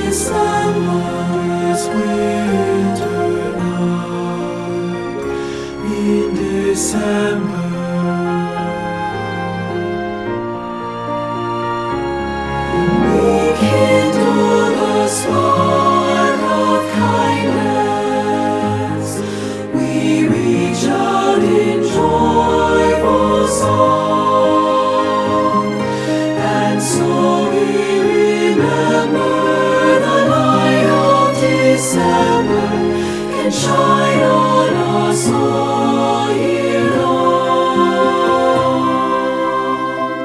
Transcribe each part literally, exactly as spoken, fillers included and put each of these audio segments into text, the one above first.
This winter night in December, we kindle the spark of kindness. We reach out in joyful song, and so we remember December can shine on us all year long.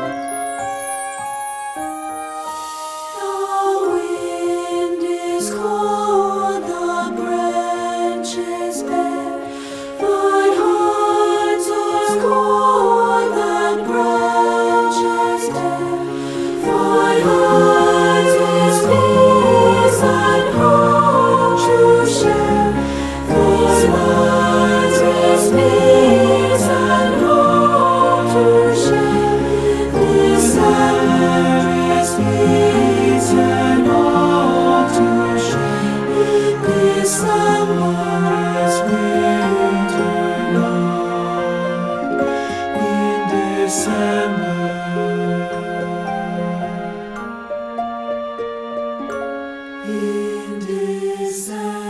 The wind is cold, the branches bare, but hearts are cold and branches bare. But hearts with peace and hope to share, these words with peace and hope to share. This summer is peace and hope to share. This summer is winter night in December. In December.